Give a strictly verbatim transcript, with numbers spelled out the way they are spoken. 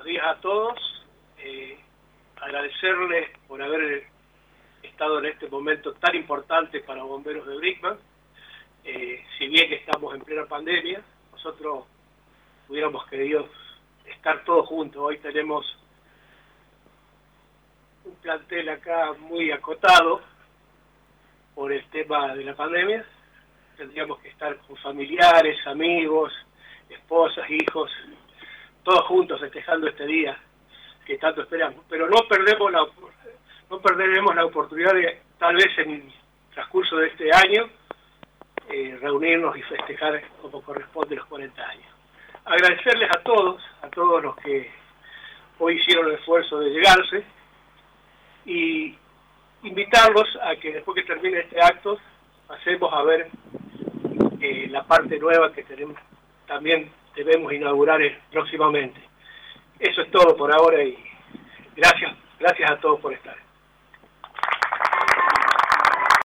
días a todos. Eh, agradecerles por haber estado en este momento tan importante para Bomberos de Brinkmann. Eh, si bien que estamos en plena pandemia, nosotros hubiéramos querido estar todos juntos. Hoy tenemos un plantel acá muy acotado por el tema de la pandemia. Tendríamos que estar con familiares, amigos, esposas, hijos, todos juntos festejando este día que tanto esperamos. Pero no perdemos la, no perderemos la oportunidad de, tal vez en el transcurso de este año, eh, reunirnos y festejar como corresponde los cuarenta años. Agradecerles a todos, a todos los que hoy hicieron el esfuerzo de llegarse, y invitarlos a que después que termine este acto pasemos a ver eh, la parte nueva que tenemos, también debemos inaugurar próximamente. Eso es todo por ahora y gracias, gracias a todos por estar.